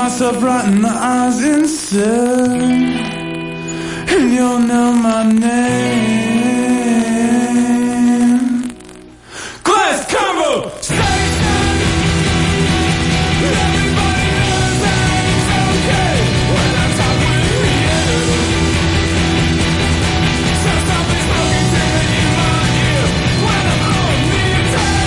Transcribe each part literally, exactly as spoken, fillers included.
myself right in the eyes and said, and you'll know my name. Glass combo station. Everybody knows that it's okay when I talk with you. So stop me smoking till the end of you when I'm on the attack.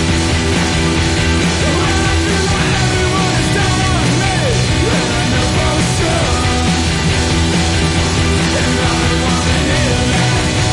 When I do what everyone has done on me, then I know for sure. And I don't wanna hear that.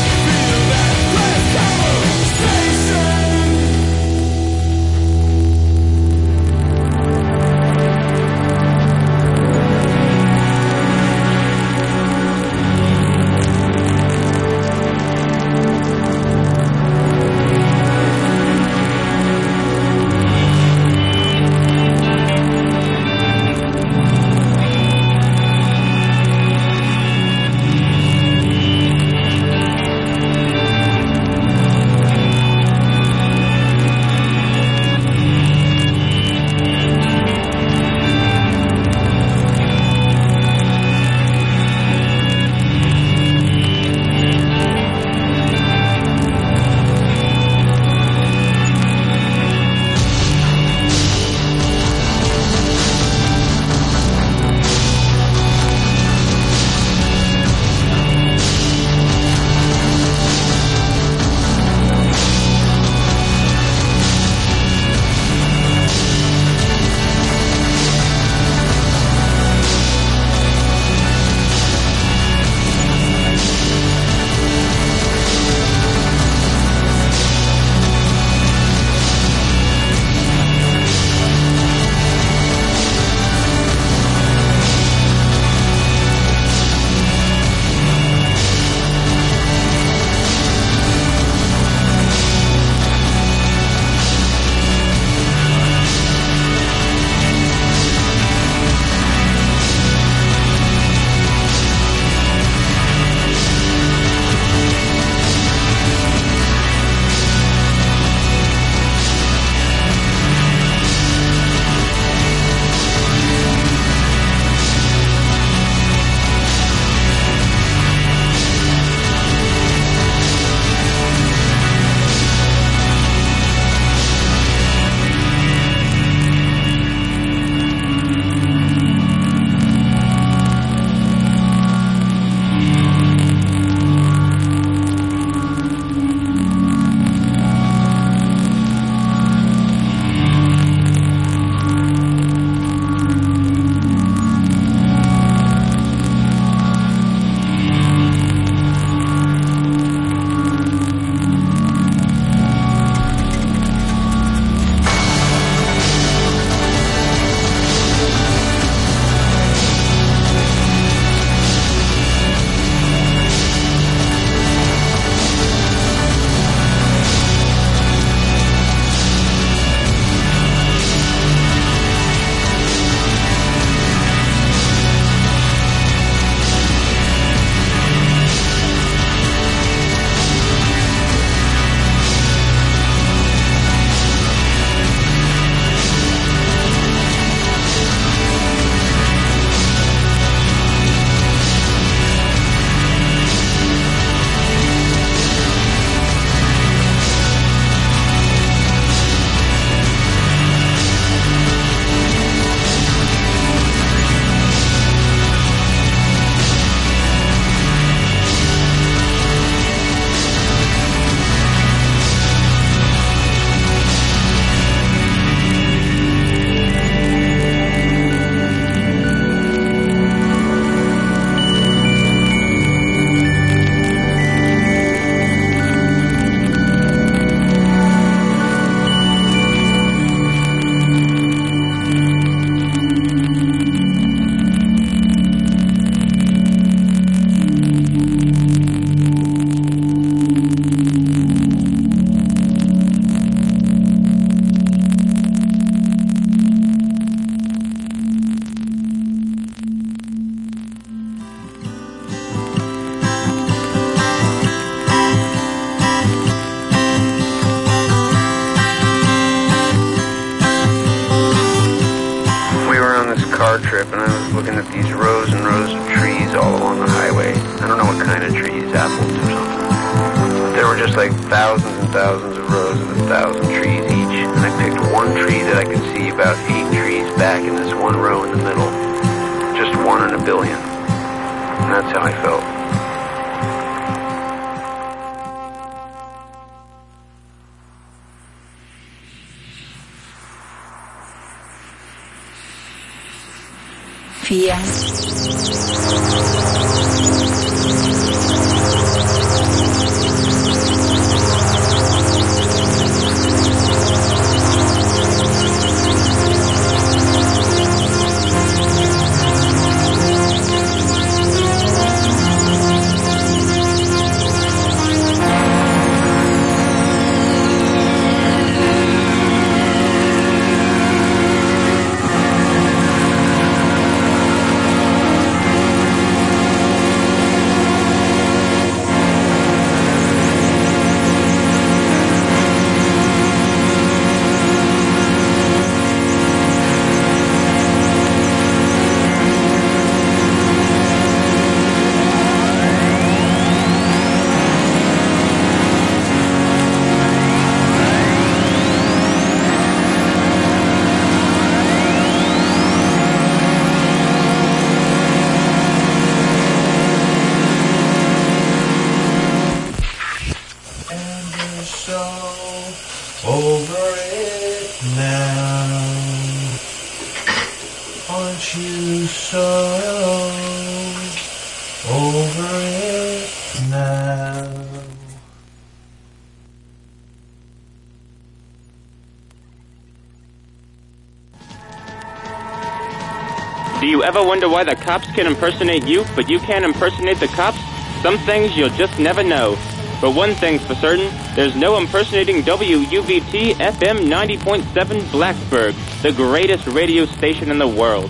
looking at these rows and rows of trees all along the highway. I don't know what kind of trees, apples or something. But there were just like thousands and thousands of rows of a thousand trees each. And I picked one tree that I could see about eight trees back in this one row in the middle. Just one in a billion. And that's how I felt. Vier. Do you ever wonder why the cops can impersonate you, but you can't impersonate the cops? Some things you'll just never know. But one thing's for certain, there's no impersonating W U V T F M ninety point seven Blacksburg, the greatest radio station in the world.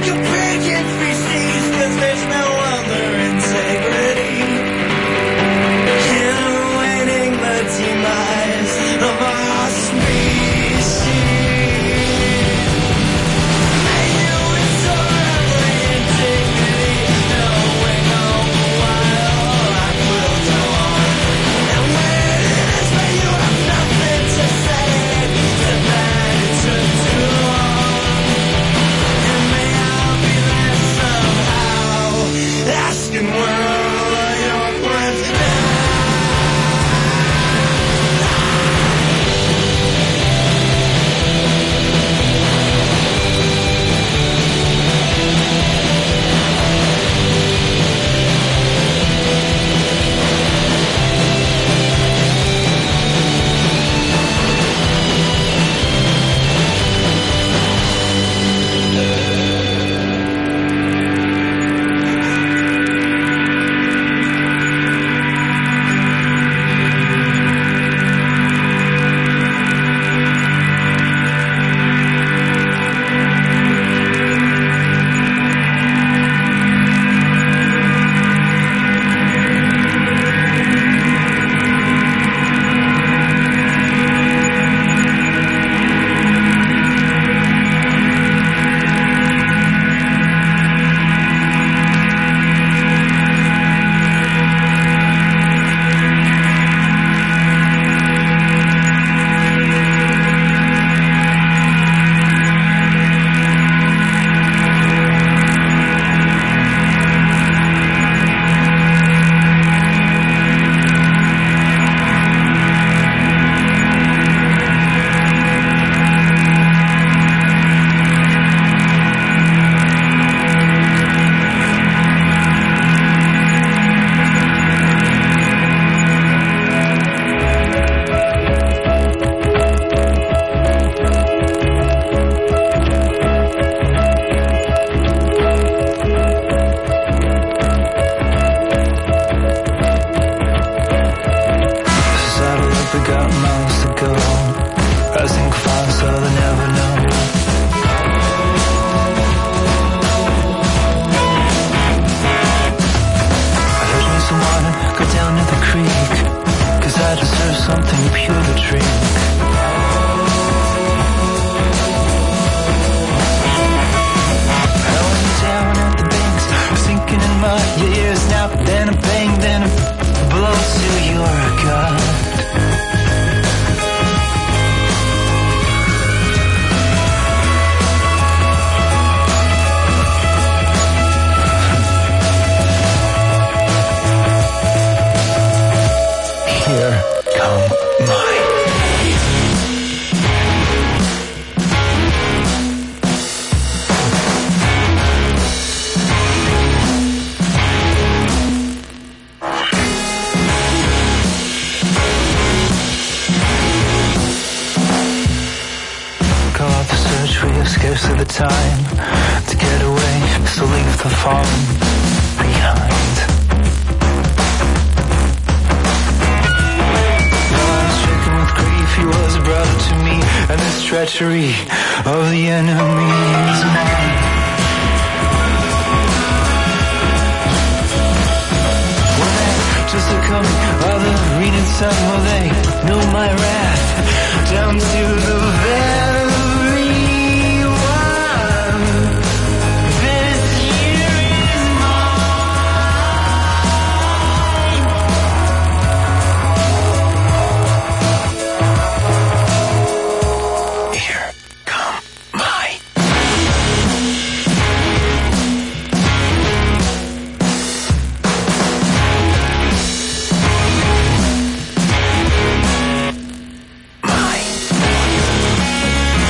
Treachery of the enemy is mine. Will they just succumb by the reading sun? Will they know my wrath down to the very one? This year is mine. Here come my my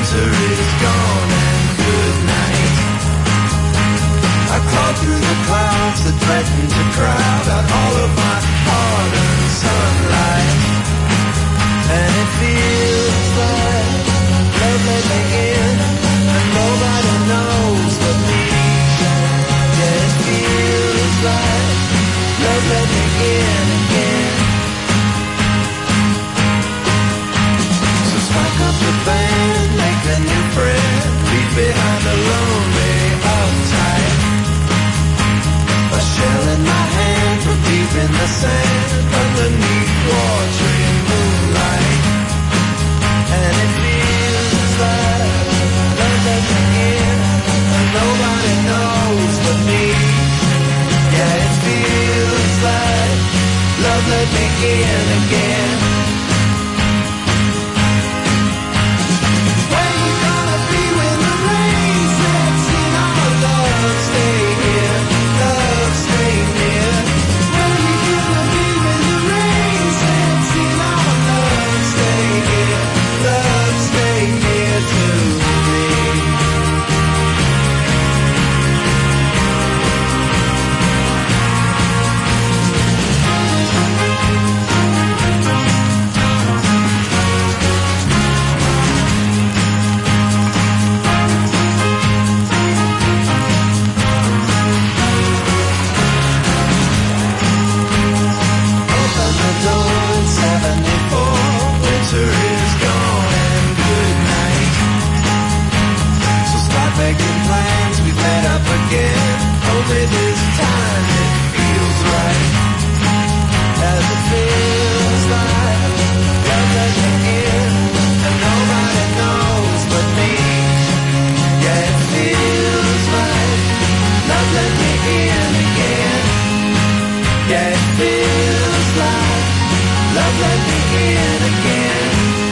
winter is gone and good night. I clawed through the clouds that threatened to crowd out all of my hard-earned sunlight. And it feels like love let me in, and nobody knows but me. Yeah, it feels like love let me in again. So spark up the band, make a new friend, leave behind a lonely uptight. A shell in my hand from deep in the sand, underneath watering moonlight. And it feels like love let me in, and nobody knows but me. Yeah, it feels like love let me in again. Where you gonna be when the rain sets in? Our love stay here, love stay near. Where you gonna be when the rain sets in? Our love stay here, love stay near to me. Open the door in seventy-four, winter is gone and good night. So start making plans, we've met up again. Only this time it feels right. As it feels like love let me in, and nobody knows but me. Yeah, it feels like love let me in again. Yeah, it feels like love let me in again.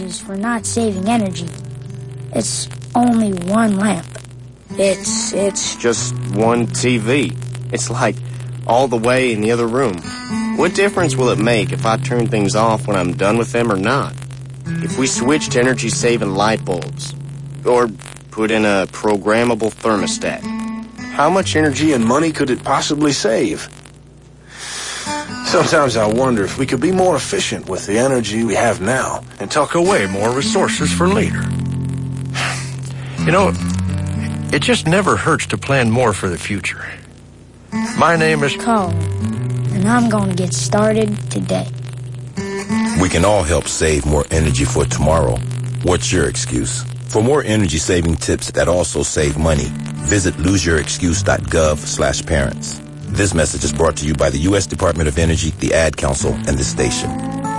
excuses for not saving energy. It's only one lamp. It's, it's... just one T V. It's like all the way in the other room. What difference will it make if I turn things off when I'm done with them or not? If we switch to energy-saving light bulbs, or put in a programmable thermostat, how much energy and money could it possibly save? Sometimes I wonder if we could be more efficient with the energy we have now and tuck away more resources for later. You know, it just never hurts to plan more for the future. My name is Colin, and I'm going to get started today. We can all help save more energy for tomorrow. What's your excuse? For more energy-saving tips that also save money, visit lose your excuse dot gov slash parents. This message is brought to you by the U S Department of Energy, the Ad Council, and this station.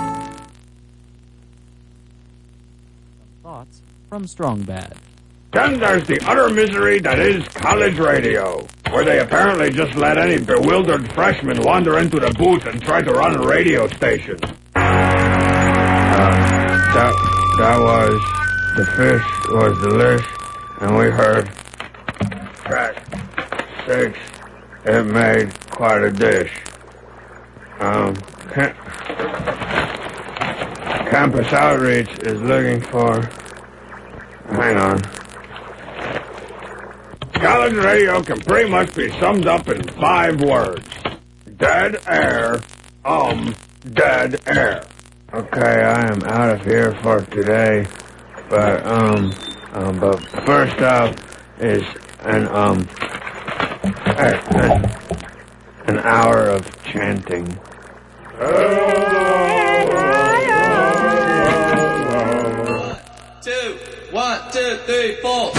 Thoughts from Strong Bad. Then there's the utter misery that is college radio, where they apparently just let any bewildered freshman wander into the booth and try to run a radio station. Uh, that, that was, the fish was delish, and we heard track six. It made quite a dish. Um, cam- Campus Outreach is looking for... Hang on. College radio can pretty much be summed up in five words. Dead air, um, dead air. Okay, I am out of here for today, but, um, um but first up is an, um, an, an hour of chanting. Two, one, two, three, four.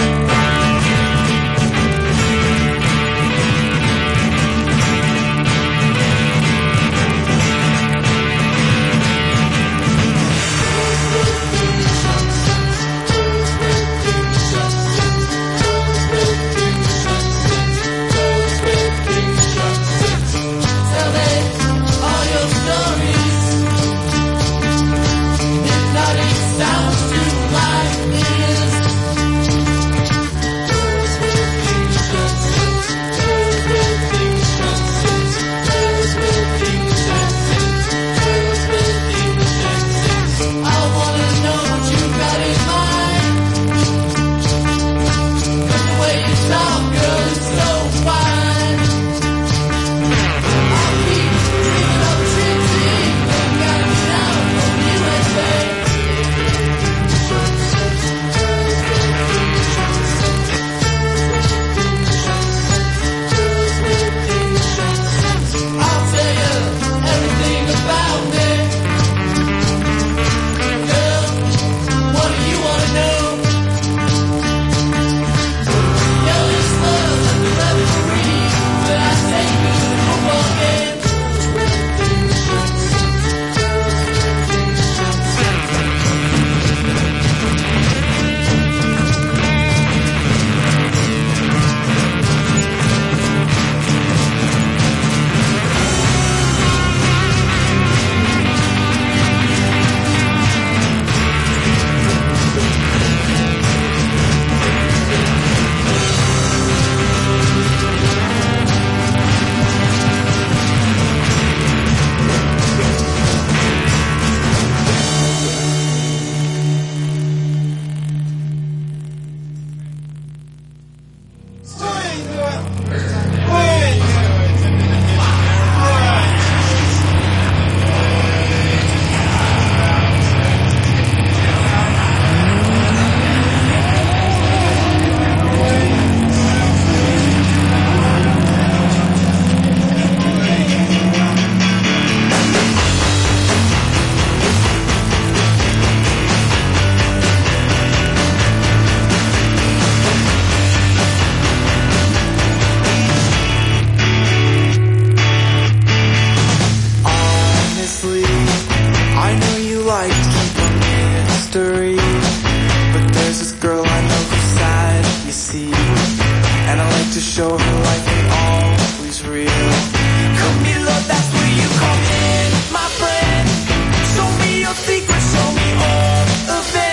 Show me all of it.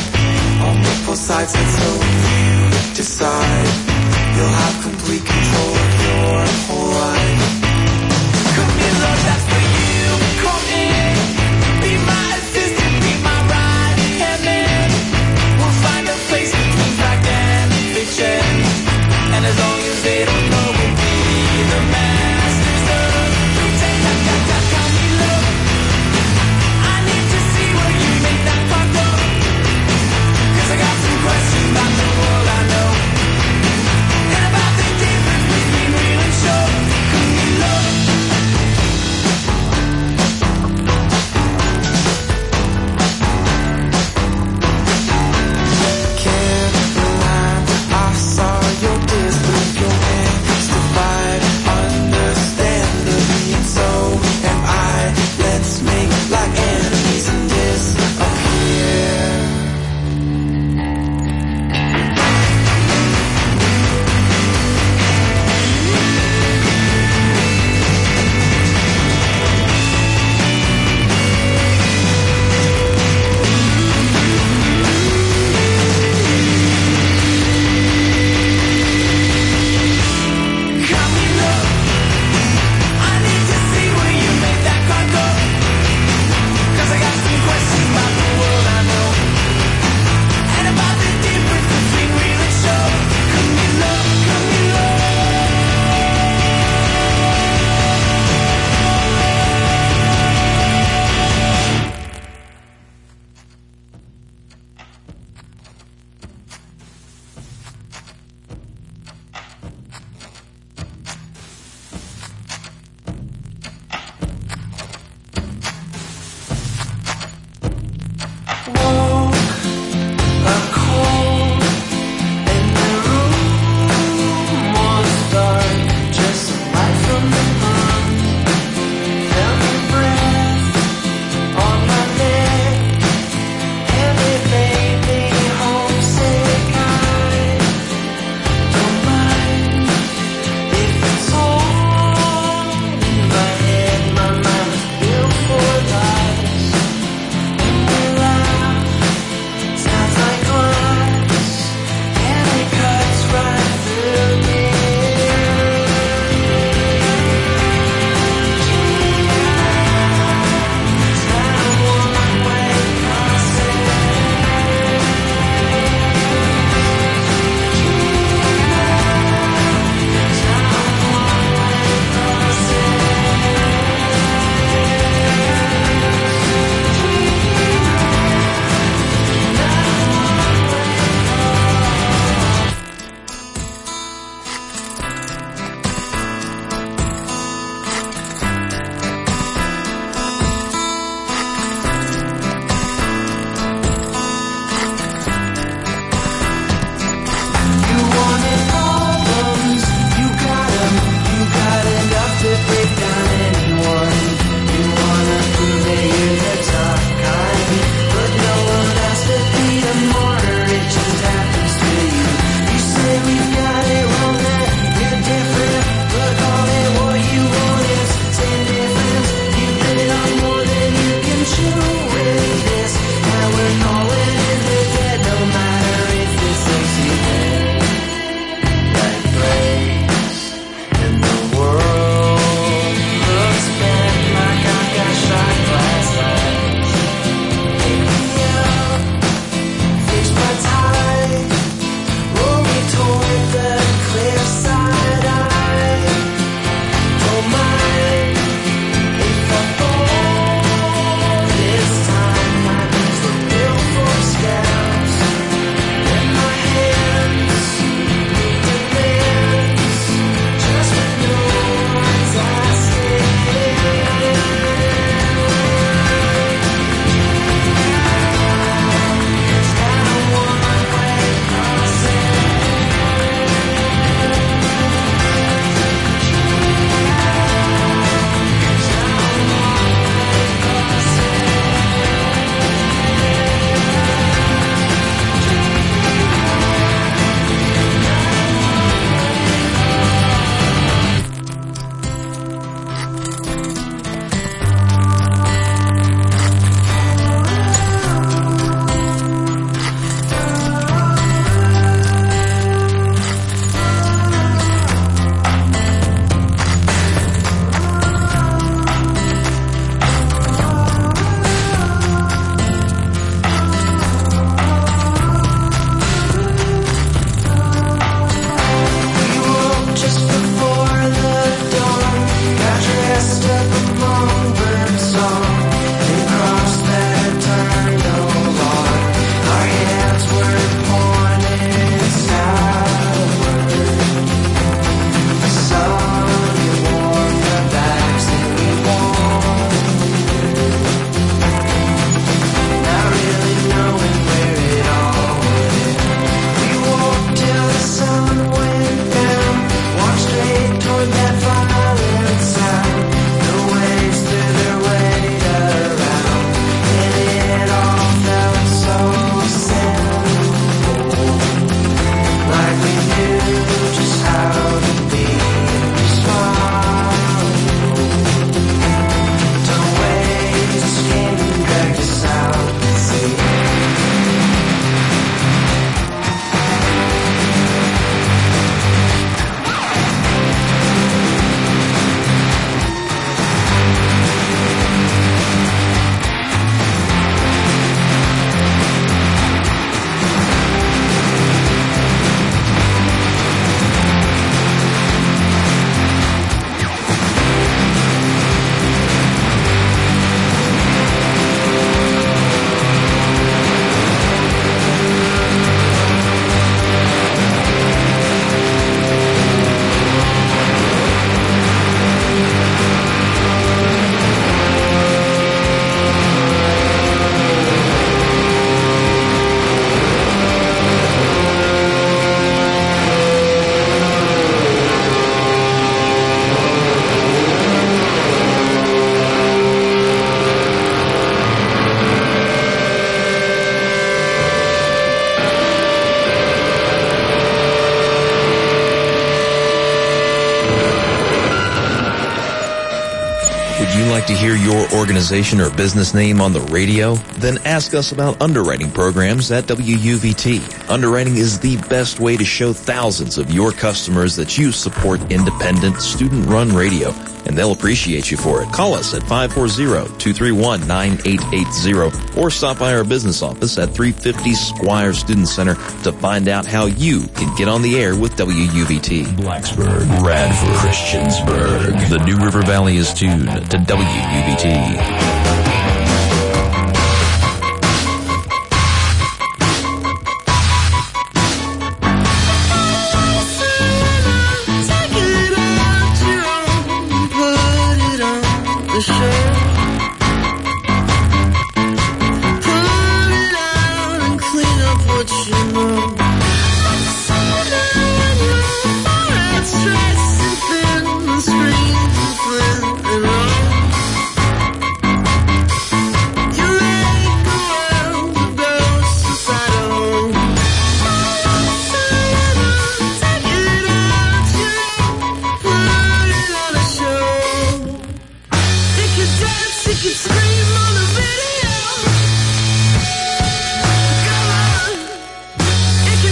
on both sides, and so you decide you'll have complete control of your whole life. Come in, love, that's for you. Come in, be my assistant, be my right hand man. We'll find a place between fact and fiction, and as long as they don't know, we'll be the masters of pretend. Call me love. I need to see where you make that fuck up, 'cause I got some questions about the world I know, and about the difference between real and show. Come you like to hear your organization or business name on the radio? Then ask us about underwriting programs at W U V T. Underwriting is the best way to show thousands of your customers that you support independent, student-run radio, and they'll appreciate you for it. Call us at five four zero, two three one, nine eight eight zero or stop by our business office at three fifty Squire Student Center to find out how you can get on the air with W U V T. Blacksburg, Radford, Christiansburg. The New River Valley is tuned to W U V T. It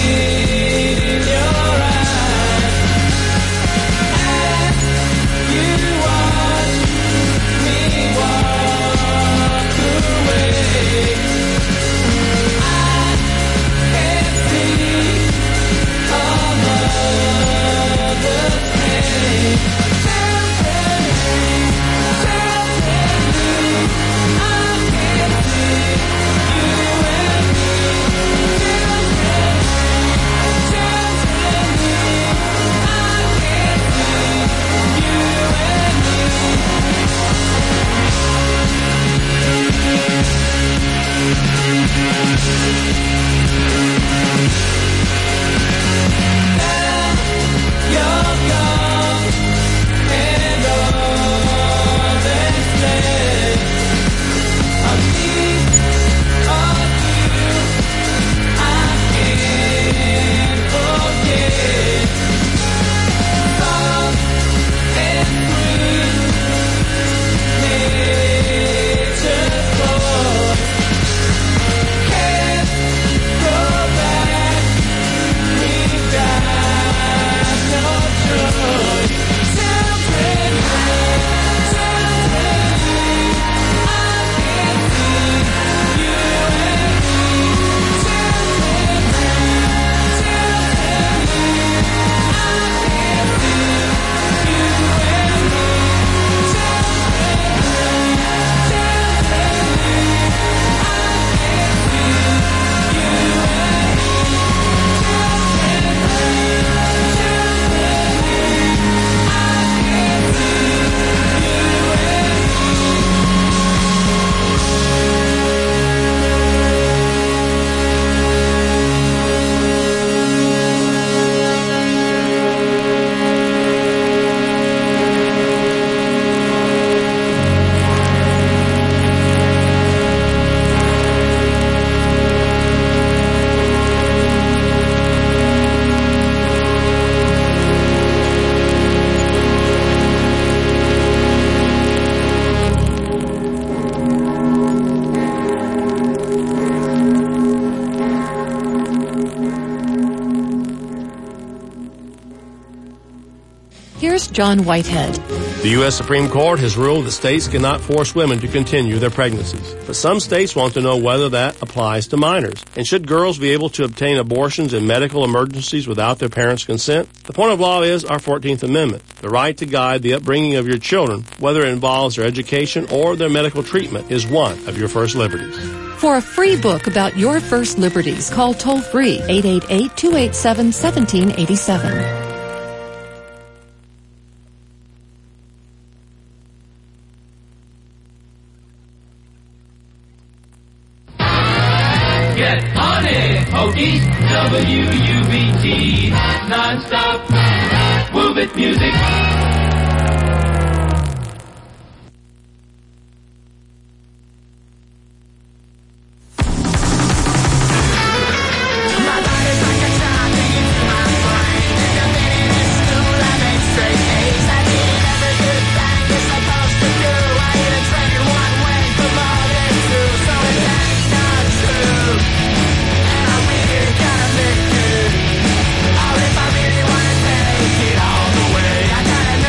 Here's John Whitehead. The U S Supreme Court has ruled that states cannot force women to continue their pregnancies. But some states want to know whether that applies to minors. And should girls be able to obtain abortions in medical emergencies without their parents' consent? The point of law is our fourteenth Amendment, the right to guide the upbringing of your children, whether it involves their education or their medical treatment, is one of your first liberties. For a free book about your first liberties, call toll-free eight eight eight, two eight seven, one seven eight seven. Get on it, Hokies, W U B T, non-stop, move it music. All if I really wanna take it all the way, I gotta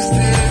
wasted.